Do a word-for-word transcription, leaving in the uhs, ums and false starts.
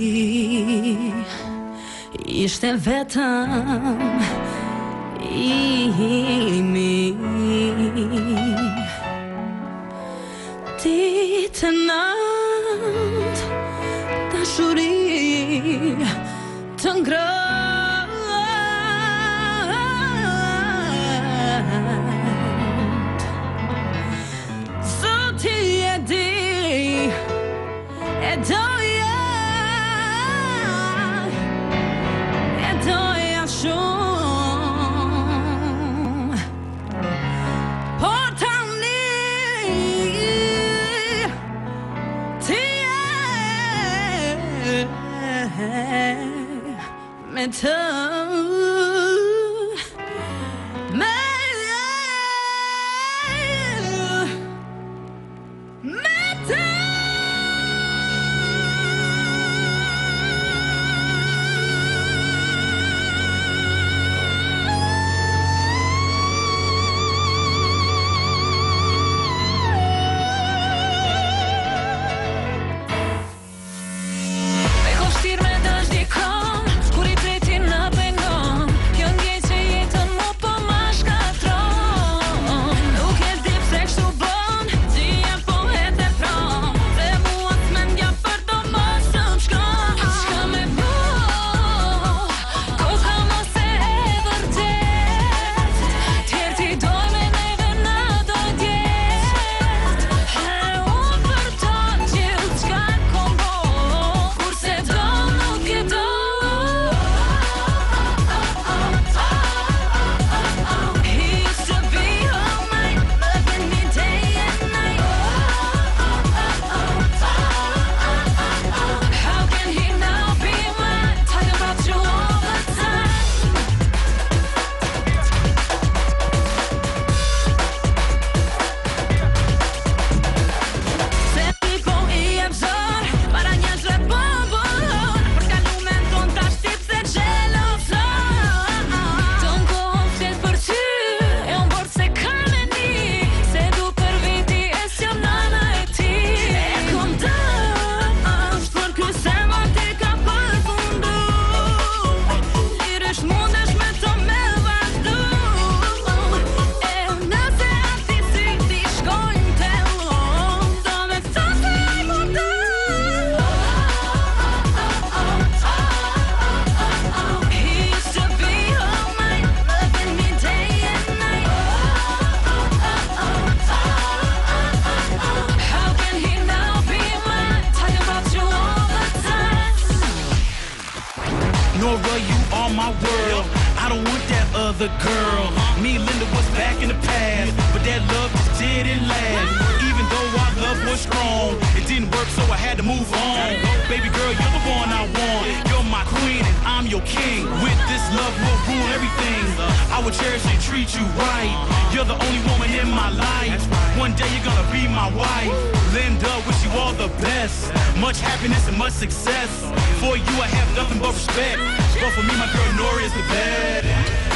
ishte vetëm imi. Ditë natë dashuri të ngrënë, zoti e di e doja, e doja shumë, por tani ti je me të, me me të. Nora, you are my world. I don't want that other girl. Me and Linda was back in the past, but that love just didn't last. Even though our love was strong, it didn't work, so I had to move on. Baby girl, you're the one I want. You're my queen and I'm your king. With this love, we'll rule everything. I will cherish and treat you right. You're the only woman in my life. One day you're gonna be my wife. Linda, wish you all the best. Much happiness and much success. For you I have nothing but respect. But for me, my girl Nora is the best.